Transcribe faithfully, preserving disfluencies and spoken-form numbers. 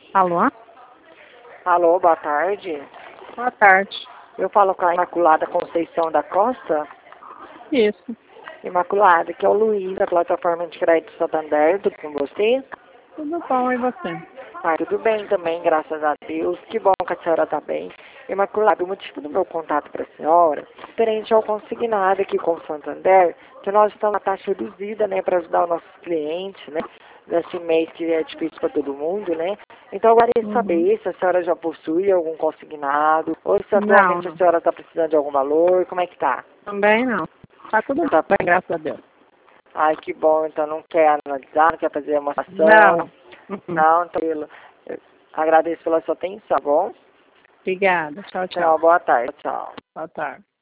Alô? Alô, boa tarde. Boa tarde. Eu falo com a Imaculada Conceição da Costa. Isso. Imaculada, que é o Luiz, da plataforma de crédito Santander, tudo com você? Tudo bom, e você? Ah, tudo bem também, graças a Deus. Que bom que a senhora está bem. Imaculada, o motivo do meu contato para a senhora, referente ao consignado aqui com o Santander, que nós estamos na taxa reduzida, né, para ajudar os nossos clientes, né, nesse mês que é difícil para todo mundo, né. Então, eu gostaria de Uhum. saber se a senhora já possui algum consignado, ou se atualmente Não, a não. senhora está precisando de algum valor, como é que tá? Também não. Tá tudo Tá. bem, graças a Deus. Ai, que bom, então não quer analisar, não quer fazer uma Não, ação. não. Uhum. Não, tranquilo. Eu agradeço pela sua atenção, tá bom? Obrigada. Tchau, tchau. Tchau, boa tarde. Tchau. Boa tarde.